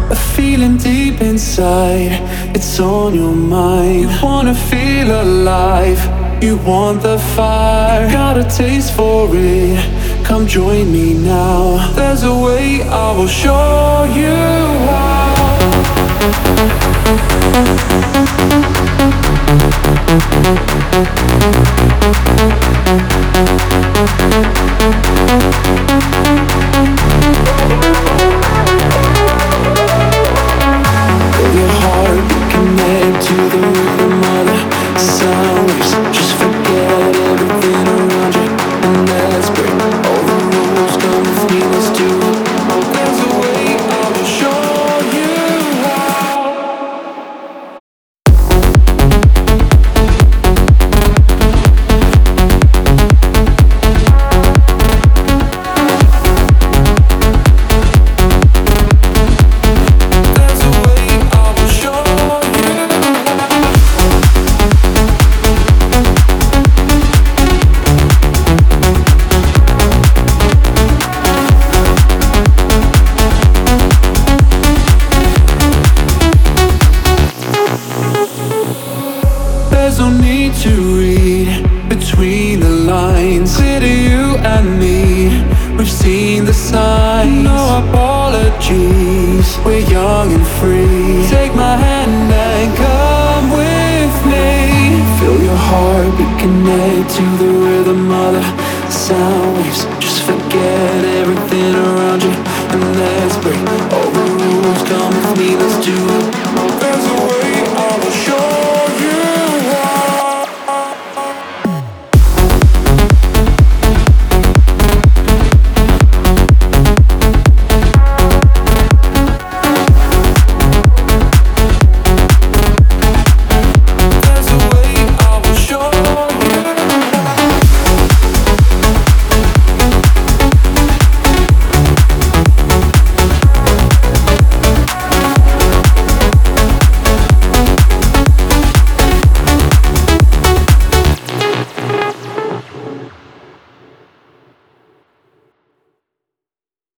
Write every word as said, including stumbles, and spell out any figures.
A feeling deep inside, it's on your mind. You wanna feel alive, you want the fire. Got a taste for it, come join me now. There's a way, I will show you how. Your heart connect to the rhythm of the sound waves. Just forget everything around you and let's break all the rules. Come with me, let's do it. There's a way, I will show you how. There's a way, I will show you. There's no need to read between the lines. Clear to you and me, we've seen the signs. No apologies, we're young and free. Take my hand and come with me. Feel your heartbeat connect to the rhythm of the sound waves. Just forget everything around